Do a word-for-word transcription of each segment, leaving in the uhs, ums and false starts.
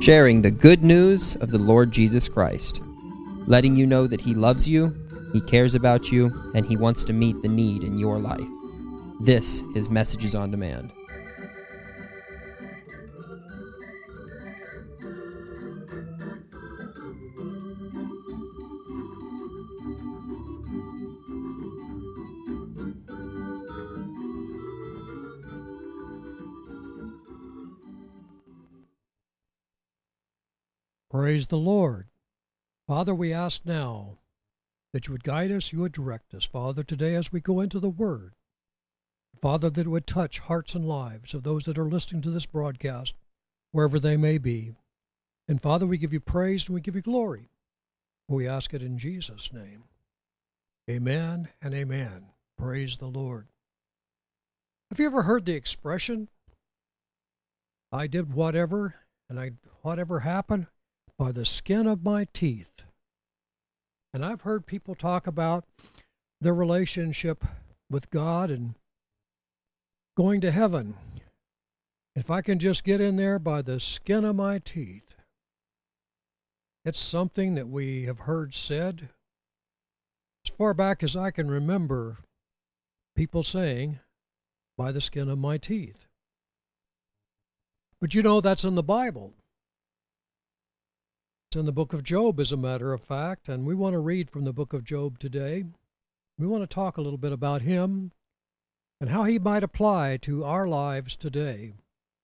sharing the good news of the Lord Jesus Christ, letting you know that He loves you, He cares about you, and He wants to meet the need in your life. This is Messages on Demand. Praise the Lord. Father, we ask now that you would guide us, you would direct us, Father, today as we go into the Word. Father, that it would touch hearts and lives of those that are listening to this broadcast, wherever they may be. And Father, we give you praise and we give you glory. We ask it in Jesus' name. Amen and amen. Praise the Lord. Have you ever heard the expression, I did whatever, and I whatever happened by the skin of my teeth? And I've heard people talk about their relationship with God and going to heaven. If I can just get in there by the skin of my teeth. It's something that we have heard said as far back as I can remember people saying, by the skin of my teeth. But you know, that's in the Bible. It's in the book of Job, as a matter of fact, and we want to read from the book of Job today. We want to talk a little bit about him and how he might apply to our lives today.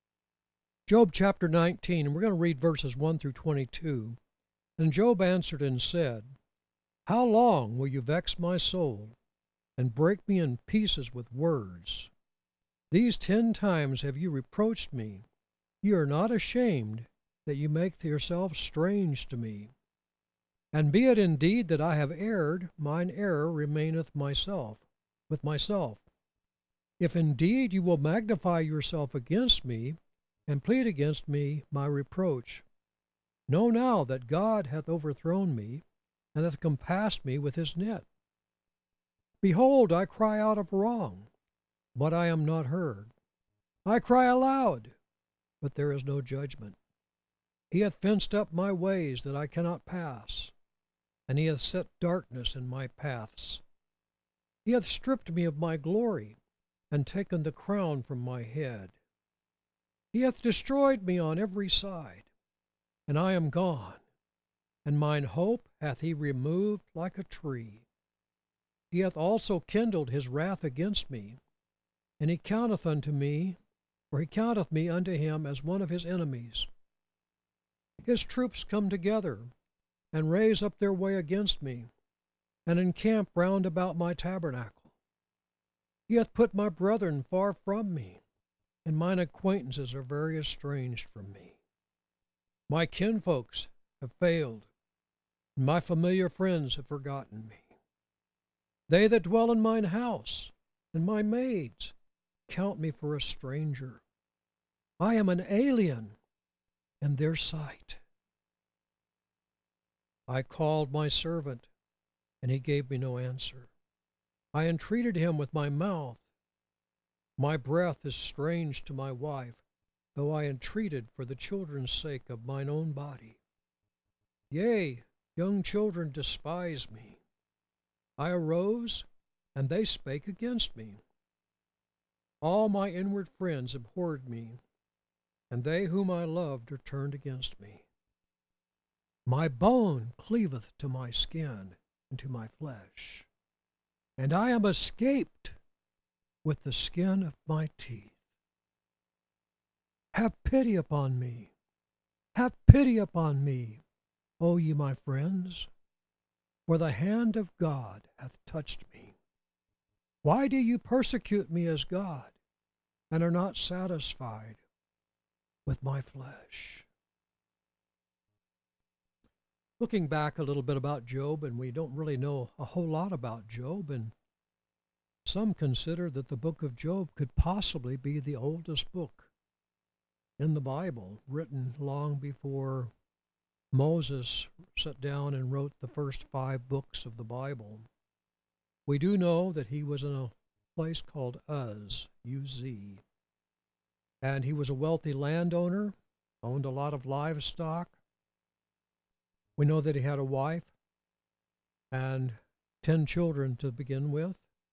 Job chapter nineteen, and we're going to read verses one through twenty-two. And Job answered and said, How long will you vex my soul and break me in pieces with words? These ten times have you reproached me. You are not ashamed that you make yourself strange to me. And be it indeed that I have erred, mine error remaineth myself, with myself. If indeed you will magnify yourself against me, and plead against me my reproach, know now that God hath overthrown me, and hath compassed me with his net. Behold, I cry out of wrong, but I am not heard. I cry aloud, but there is no judgment. He hath fenced up my ways that I cannot pass, and he hath set darkness in my paths. He hath stripped me of my glory, and taken the crown from my head. He hath destroyed me on every side, and I am gone, and mine hope hath he removed like a tree. He hath also kindled his wrath against me, and he counteth unto me, or he counteth me unto him as one of his enemies. His troops come together, and raise up their way against me, and encamp round about my tabernacle. He hath put my brethren far from me, and mine acquaintances are very estranged from me. My kinfolks have failed, and my familiar friends have forgotten me. They that dwell in mine house, and my maids, count me for a stranger. I am an alien in their sight. I called my servant, and he gave me no answer. I entreated him with my mouth. My breath is strange to my wife, though I entreated for the children's sake of mine own body. Yea, young children despise me. I arose, and they spake against me. All my inward friends abhorred me, and they whom I loved are turned against me. My bone cleaveth to my skin and to my flesh, and I am escaped with the skin of my teeth. Have pity upon me, have pity upon me, O ye my friends, for the hand of God hath touched me. Why do you persecute me as God, and are not satisfied with my flesh? Looking back a little bit about Job, and we don't really know a whole lot about Job, and some consider that the book of Job could possibly be the oldest book in the Bible, written long before Moses sat down and wrote the first five books of the Bible. We do know that he was in a place called Uz, U Z, and he was a wealthy landowner, owned a lot of livestock. We know that he had a wife and ten children to begin with.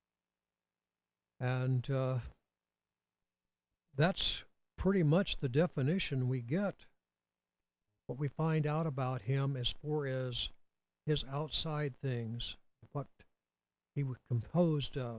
And uh, that's pretty much the definition we get. What we find out about him as far as his outside things, what he was composed of.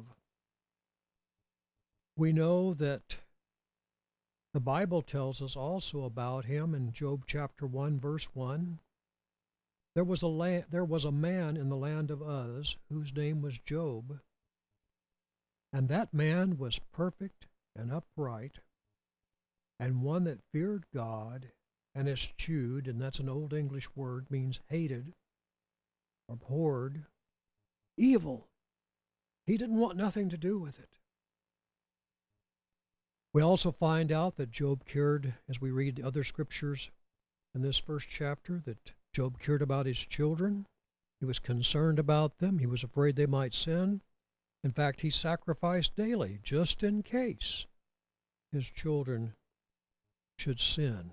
We know that the Bible tells us also about him in Job chapter one, verse one. There was a la- there was a man in the land of Uz whose name was Job, and that man was perfect and upright, and one that feared God and eschewed, and that's an old English word, means hated, abhorred, evil. He didn't want nothing to do with it. We also find out that Job cared, as we read other scriptures in this first chapter, that Job cared about his children. He was concerned about them. He was afraid they might sin. In fact, he sacrificed daily just in case his children should sin.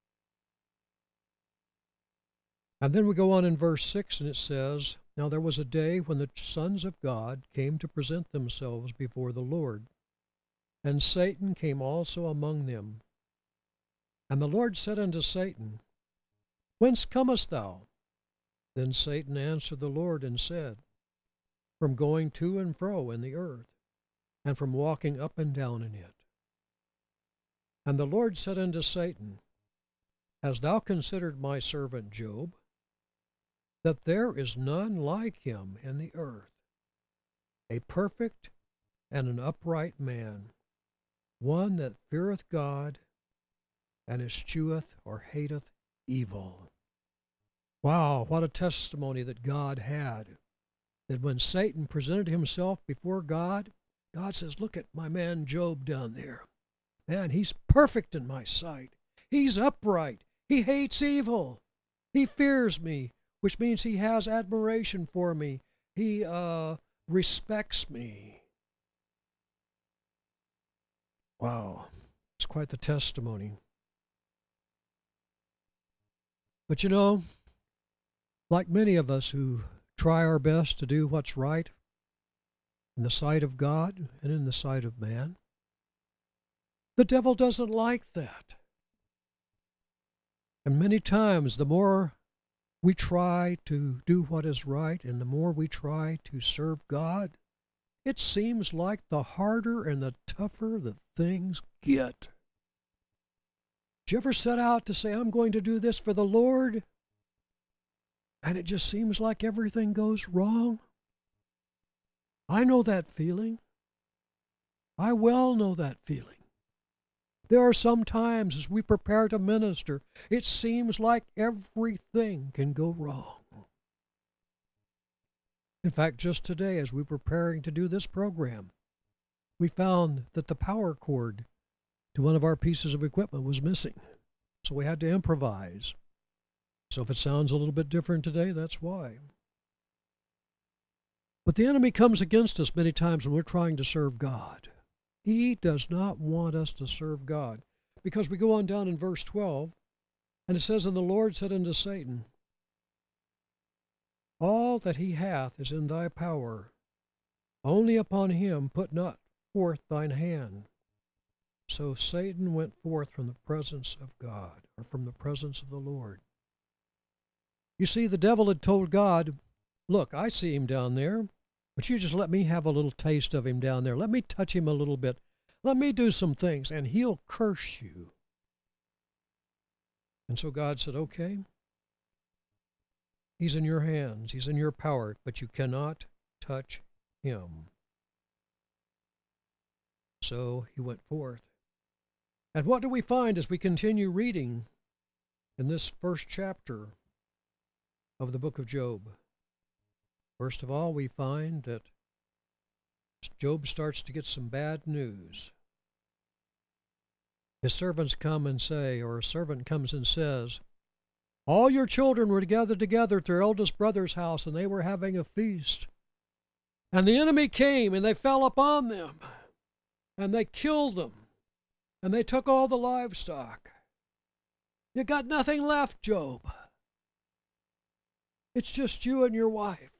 And then we go on in verse six, and it says, "Now there was a day when the sons of God came to present themselves before the Lord, and Satan came also among them. And the Lord said unto Satan, Whence comest thou? Then Satan answered the Lord and said, From going to and fro in the earth, and from walking up and down in it. And the Lord said unto Satan, Hast thou considered my servant Job, that there is none like him in the earth, a perfect and an upright man, one that feareth God and escheweth or hateth evil." Wow, what a testimony that God had. That when Satan presented himself before God, God says, "Look at my man Job down there. Man, he's perfect in my sight. He's upright. He hates evil. He fears me," which means he has admiration for me. He uh, respects me. Wow, it's quite the testimony. But you know, like many of us who try our best to do what's right in the sight of God and in the sight of man, the devil doesn't like that. And many times, the more we try to do what is right and the more we try to serve God, it seems like the harder and the tougher that things get. Did you ever set out to say, "I'm going to do this for the Lord," and it just seems like everything goes wrong? I know that feeling. I well know that feeling. There are some times as we prepare to minister, it seems like everything can go wrong. In fact, just today, as we were preparing to do this program, we found that the power cord to one of our pieces of equipment was missing. So we had to improvise. So if it sounds a little bit different today, that's why. But the enemy comes against us many times when we're trying to serve God. He does not want us to serve God. Because we go on down in verse twelve, and it says, "And the Lord said unto Satan, All that he hath is in thy power. Only upon him put not forth thine hand." So Satan went forth from the presence of God, or from the presence of the Lord. You see, the devil had told God, "Look, I see him down there, but you just let me have a little taste of him down there. Let me touch him a little bit. Let me do some things, and he'll curse you." And so God said, "Okay, he's in your hands. He's in your power, but you cannot touch him." So he went forth. And what do we find as we continue reading in this first chapter of the book of Job? First of all, we find that Job starts to get some bad news. His servants come and say, or a servant comes and says, "All your children were gathered together at their eldest brother's house, and they were having a feast. And the enemy came, and they fell upon them, and they killed them, and they took all the livestock." You got nothing left, Job. It's just you and your wife.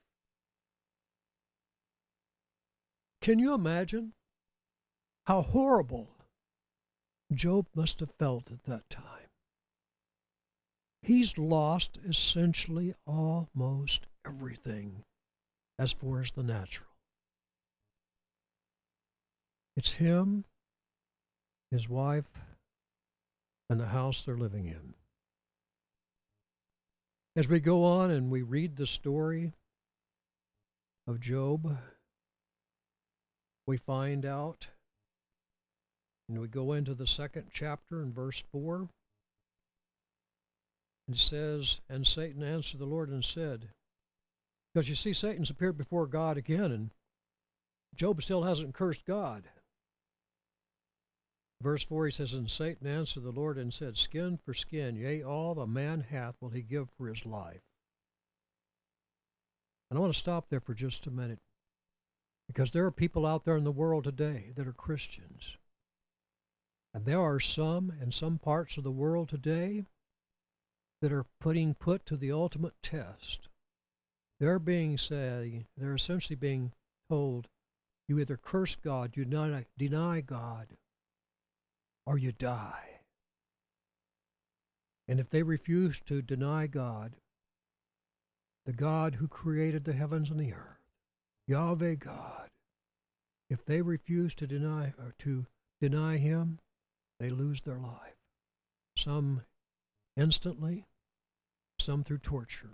Can you imagine how horrible Job must have felt at that time? He's lost essentially almost everything as far as the natural. It's him, his wife, and the house they're living in. As we go on and we read the story of Job, we find out, and we go into the second chapter in verse four. It says, and Satan answered the Lord and said, because you see, Satan's appeared before God again, and Job still hasn't cursed God. Verse four, he says, and Satan answered the Lord and said, skin for skin, yea, all the man hath will he give for his life. And I want to stop there for just a minute, because there are people out there in the world today that are Christians. And there are some in some parts of the world today that are putting put to the ultimate test. They're being said, they're essentially being told, you either curse God, you deny, deny God, or you die. And if they refuse to deny God, the God who created the heavens and the earth, Yahweh God, if they refuse to deny or to deny him, they lose their life. Some instantly, some through torture.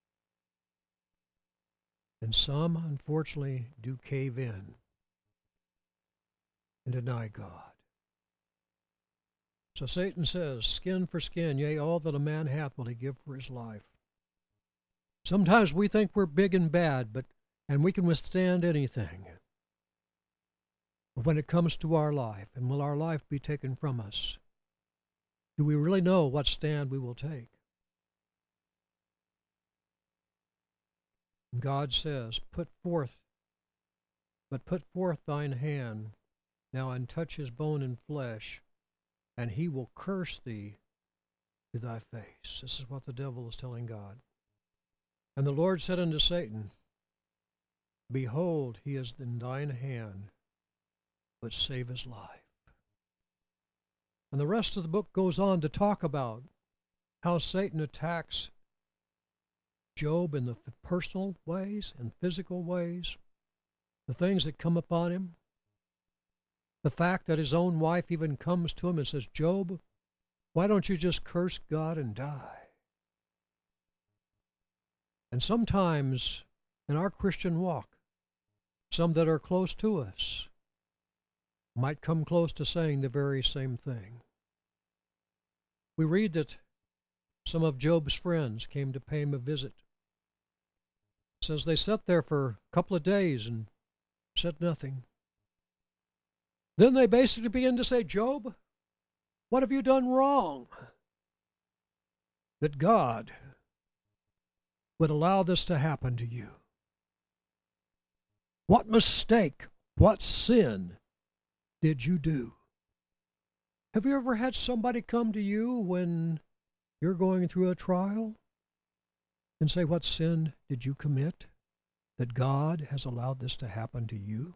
And some, unfortunately, do cave in and deny God. So Satan says, skin for skin, yea, all that a man hath will he give for his life. Sometimes we think we're big and bad, but and we can withstand anything. But when it comes to our life, and will our life be taken from us, do we really know what stand we will take? God says, put forth, but put forth thine hand now and touch his bone and flesh, and he will curse thee to thy face. This is what the devil is telling God. And the Lord said unto Satan, behold, he is in thine hand, but save his life. And the rest of the book goes on to talk about how Satan attacks Job in the personal ways and physical ways, the things that come upon him, the fact that his own wife even comes to him and says, Job, why don't you just curse God and die? And sometimes in our Christian walk, some that are close to us might come close to saying the very same thing. We read that some of Job's friends came to pay him a visit. It says they sat there for a couple of days and said nothing. Then they basically began to say, Job, what have you done wrong that God would allow this to happen to you? What mistake, what sin did you do? Have you ever had somebody come to you when you're going through a trial and say, what sin did you commit that God has allowed this to happen to you?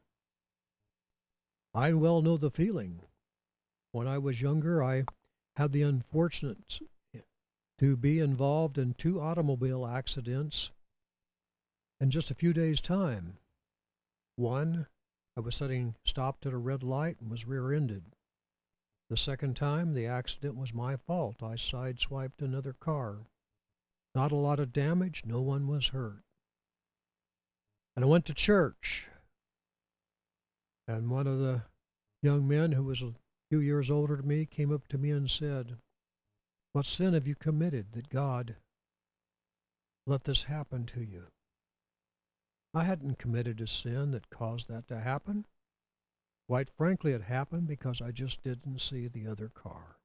I well know the feeling. When I was younger, I had the unfortunate to be involved in two automobile accidents in just a few days' time. One, I was sitting stopped at a red light and was rear-ended. The second time, the accident was my fault. I sideswiped another car. Not a lot of damage, no one was hurt. And I went to church, and one of the young men who was a few years older than me came up to me and said, what sin have you committed that God let this happen to you? I hadn't committed a sin that caused that to happen. Quite frankly, it happened because I just didn't see the other car.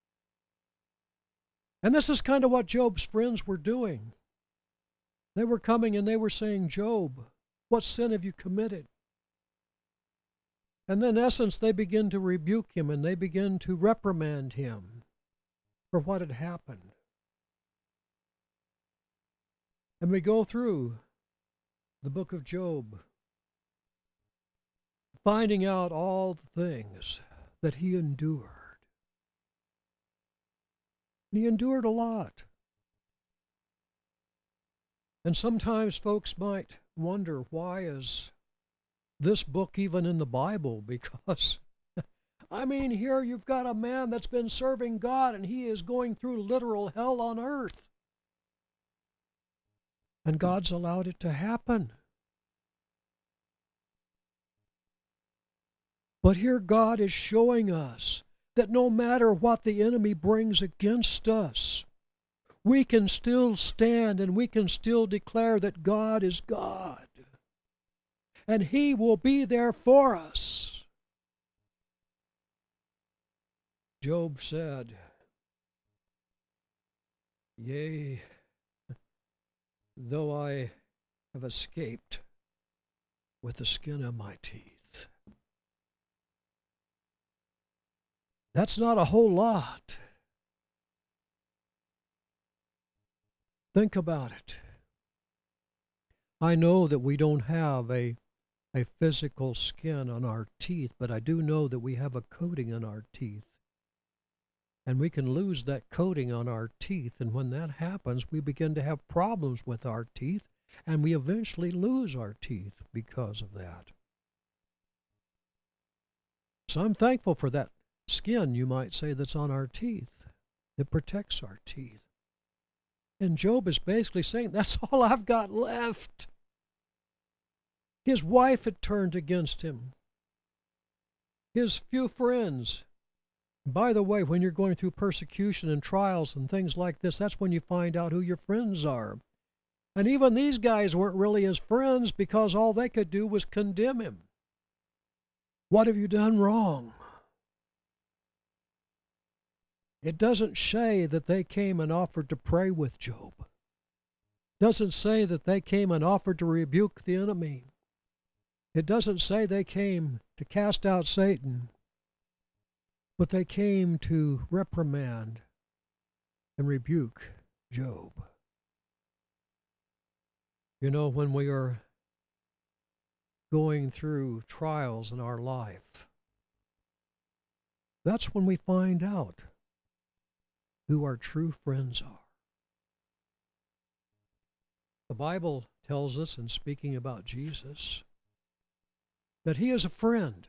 And this is kind of what Job's friends were doing. They were coming and they were saying, Job, what sin have you committed? And then in essence, they begin to rebuke him and they begin to reprimand him. for what had happened. And we go through the book of Job, finding out all the things that he endured. He endured a lot. And sometimes folks might wonder, why is this book even in the Bible? Because, I mean, here you've got a man that's been serving God and he is going through literal hell on earth. And God's allowed it to happen. But here God is showing us that no matter what the enemy brings against us, we can still stand and we can still declare that God is God. And He will be there for us. Job said, "Yea, though I have escaped with the skin of my teeth." That's not a whole lot. Think about it. I know that we don't have a, a physical skin on our teeth, but I do know that we have a coating on our teeth. And we can lose that coating on our teeth, and when that happens, we begin to have problems with our teeth, and we eventually lose our teeth because of that. So I'm thankful for that skin, you might say, that's on our teeth, that protects our teeth. And Job is basically saying, that's all I've got left. His wife had turned against him. His few friends. By the way, when you're going through persecution and trials and things like this, that's when you find out who your friends are. And even these guys weren't really his friends because all they could do was condemn him. What have you done wrong? It doesn't say that they came and offered to pray with Job. It doesn't say that they came and offered to rebuke the enemy. It doesn't say they came to cast out Satan, but they came to reprimand and rebuke Job. You know, when we are going through trials in our life, that's when we find out who our true friends are. The Bible tells us, in speaking about Jesus, that He is a friend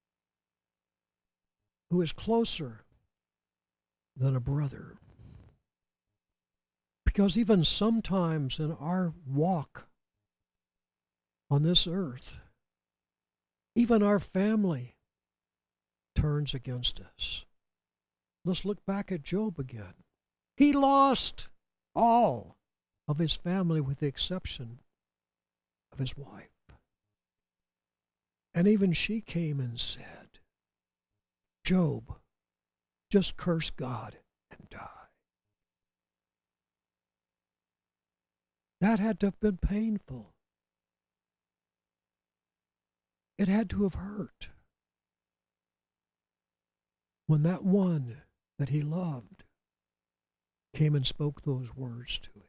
who is closer than a brother. Because even sometimes in our walk on this earth, even our family turns against us. Let's look back at Job again. He lost all of his family with the exception of his wife. And even she came and said, "Job, just curse God and die." That had to have been painful. It had to have hurt when that one that he loved came and spoke those words to him.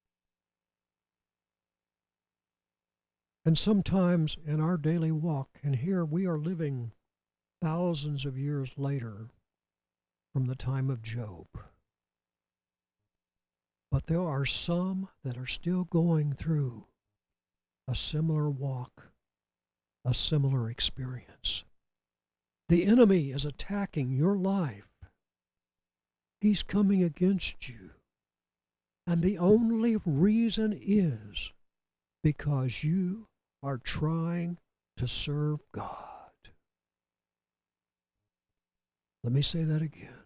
And sometimes in our daily walk, and here we are living thousands of years later from the time of Job, but there are some that are still going through a similar walk, a similar experience. The enemy is attacking your life. He's coming against you. And the only reason is because you are trying to serve God. Let me say that again.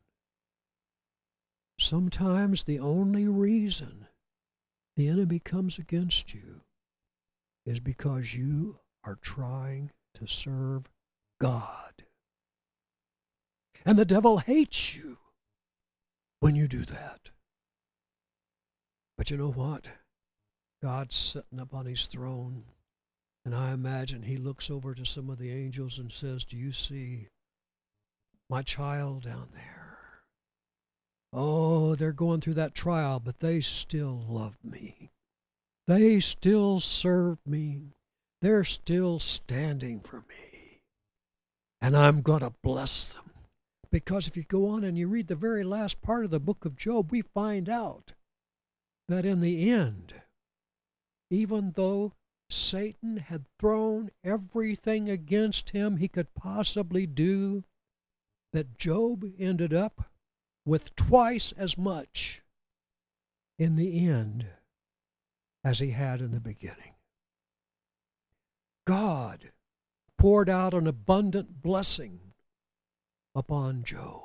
Sometimes the only reason the enemy comes against you is because you are trying to serve God. And the devil hates you when you do that. But you know what? God's sitting up on his throne, and I imagine he looks over to some of the angels and says, "Do you see my child down there? Oh, they're going through that trial, but they still love me. They still serve me. They're still standing for me. And I'm going to bless them. Because if you go on and you read the very last part of the book of Job, we find out that in the end, even though Satan had thrown everything against him he could possibly do, that Job ended up with twice as much in the end as he had in the beginning. God poured out an abundant blessing upon Job.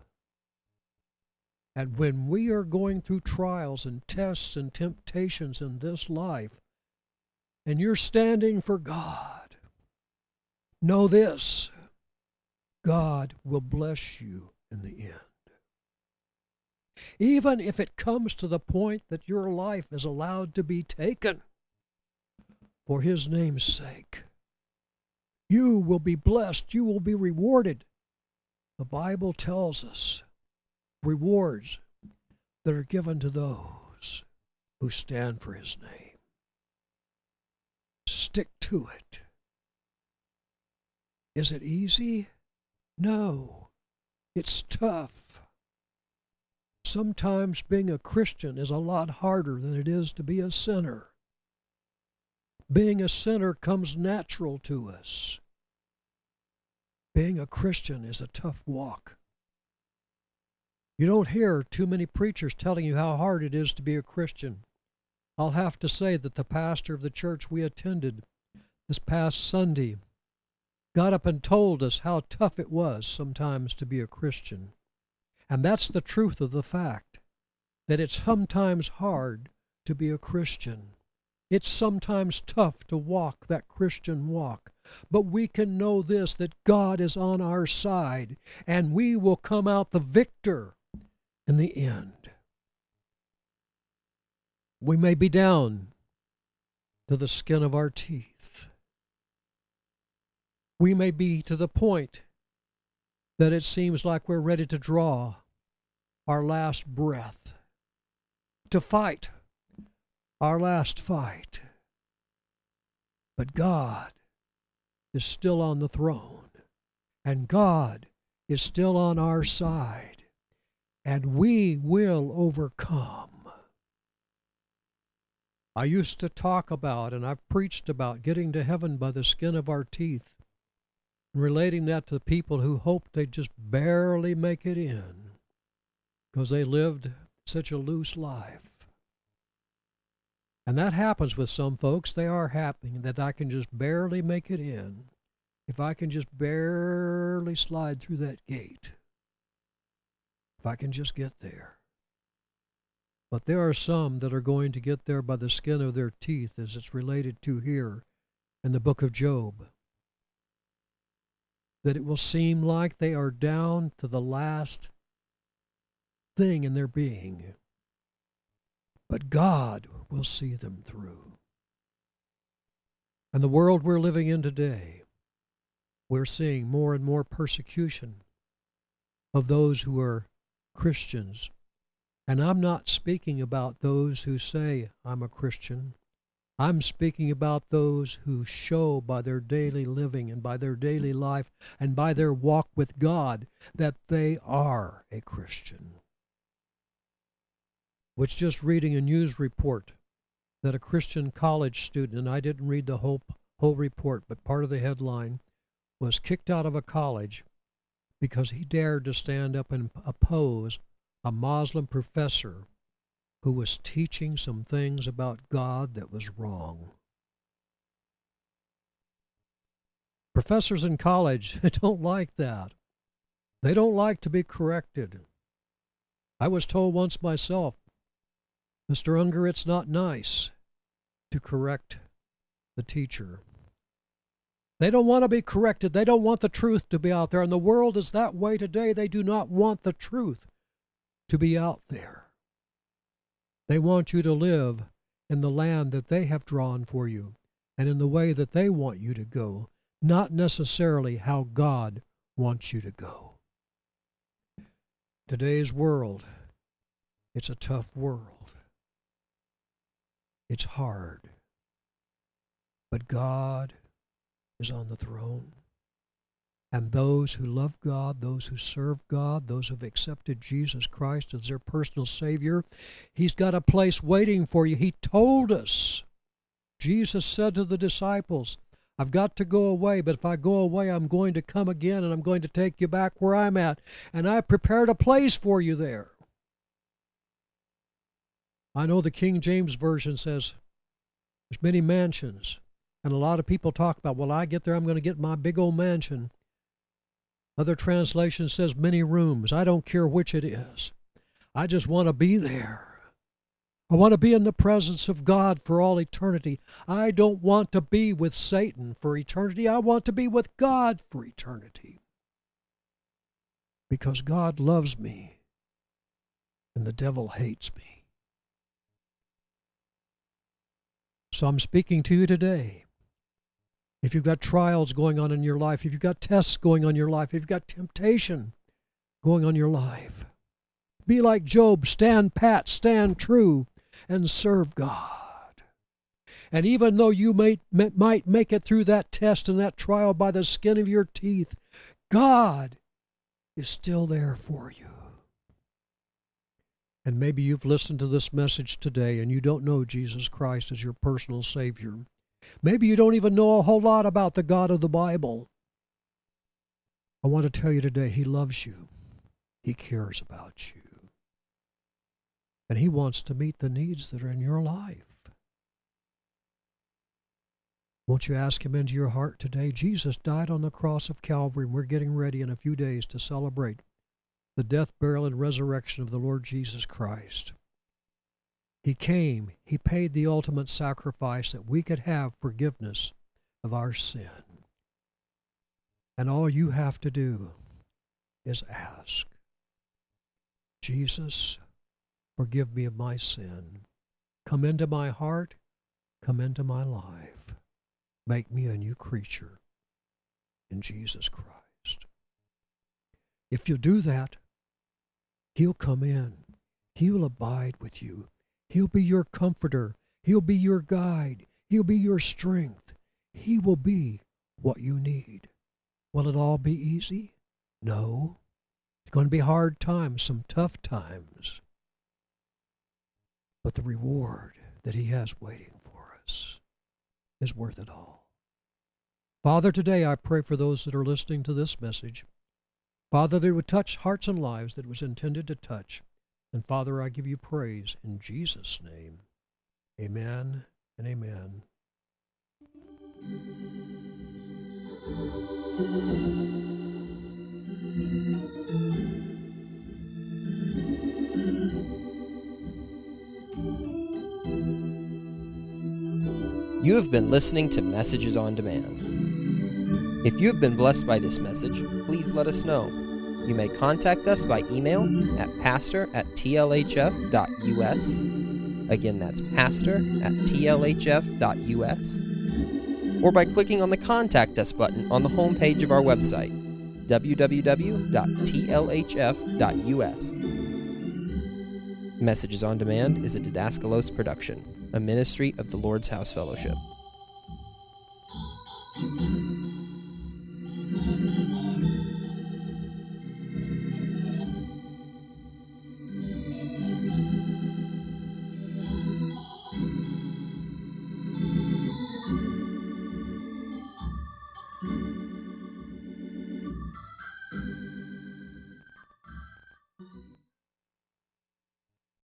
And when we are going through trials and tests and temptations in this life, and you're standing for God, know this: God will bless you in the end. Even if it comes to the point that your life is allowed to be taken for His name's sake, you will be blessed. You will be rewarded. The Bible tells us rewards that are given to those who stand for His name. Stick to it. Is it easy? No. It's tough. Sometimes being a Christian is a lot harder than it is to be a sinner. Being a sinner comes natural to us. Being a Christian is a tough walk. You don't hear too many preachers telling you how hard it is to be a Christian. I'll have to say that the pastor of the church we attended this past Sunday got up and told us how tough it was sometimes to be a Christian. And that's the truth of the fact, that it's sometimes hard to be a Christian. It's sometimes tough to walk that Christian walk. But we can know this, that God is on our side, and we will come out the victor in the end. We may be down to the skin of our teeth. We may be to the point that it seems like we're ready to draw our last breath, to fight our last fight. But God is still on the throne, and God is still on our side, and we will overcome. I used to talk about, and I've preached about, getting to heaven by the skin of our teeth, and relating that to people who hoped they'd just barely make it in because they lived such a loose life. And that happens with some folks. They are happening, that I can just barely make it in. If I can just barely slide through that gate. If I can just get there. But there are some that are going to get there by the skin of their teeth, as it's related to here in the book of Job. That it will seem like they are down to the last thing in their being. But God will see them through. And the world we're living in today, we're seeing more and more persecution of those who are Christians. And I'm not speaking about those who say, I'm a Christian. I'm speaking about those who show by their daily living and by their daily life and by their walk with God that they are a Christian. Was just reading a news report that a Christian college student, and I didn't read the whole, whole report, but part of the headline, was kicked out of a college because he dared to stand up and oppose a Muslim professor who was teaching some things about God that was wrong. Professors in college don't like that. They don't like to be corrected. I was told once myself, Mister Unger, it's not nice to correct the teacher. They don't want to be corrected. They don't want the truth to be out there. And the world is that way today. They do not want the truth to be out there. They want you to live in the land that they have drawn for you and in the way that they want you to go, not necessarily how God wants you to go. Today's world It's a tough world. It's hard. But God is on the throne. And those who love God, those who serve God, those who have accepted Jesus Christ as their personal Savior, He's got a place waiting for you. He told us. Jesus said to the disciples, I've got to go away, but if I go away, I'm going to come again, and I'm going to take you back where I'm at. And I prepared a place for you there. I know the King James Version says there's many mansions. And a lot of people talk about, well, I get there, I'm going to get my big old mansion. Other translation says many rooms. I don't care which it is. I just want to be there. I want to be in the presence of God for all eternity. I don't want to be with Satan for eternity. I want to be with God for eternity. Because God loves me and the devil hates me. So I'm speaking to you today. If you've got trials going on in your life, if you've got tests going on in your life, if you've got temptation going on in your life, be like Job, stand pat, stand true, and serve God. And even though you may, might make it through that test and that trial by the skin of your teeth, God is still there for you. And maybe you've listened to this message today and you don't know Jesus Christ as your personal Savior. Maybe you don't even know a whole lot about the God of the Bible. I want to tell you today, He loves you. He cares about you. And He wants to meet the needs that are in your life. Won't you ask Him into your heart today? Jesus died on the cross of Calvary, and we're getting ready in a few days to celebrate the death, burial, and resurrection of the Lord Jesus Christ. He came, He paid the ultimate sacrifice that we could have forgiveness of our sin. And all you have to do is ask, Jesus, forgive me of my sin. Come into my heart, come into my life. Make me a new creature in Jesus Christ. If you do that, He'll come in. He'll abide with you. He'll be your comforter. He'll be your guide. He'll be your strength. He will be what you need. Will it all be easy? No. It's going to be hard times, some tough times. But the reward that He has waiting for us is worth it all. Father, today I pray for those that are listening to this message. Father, that it would touch hearts and lives that it was intended to touch. And Father, I give you praise in Jesus' name. Amen and amen. You have been listening to Messages on Demand. If you have been blessed by this message, please let us know. You may contact us by email at pastor at t l h f dot u s. Again, that's pastor at t l h f dot u s. Or by clicking on the Contact Us button on the homepage of our website, w w w dot t l h f dot u s. Messages on Demand is a Didaskalos production, a ministry of the Lord's House Fellowship.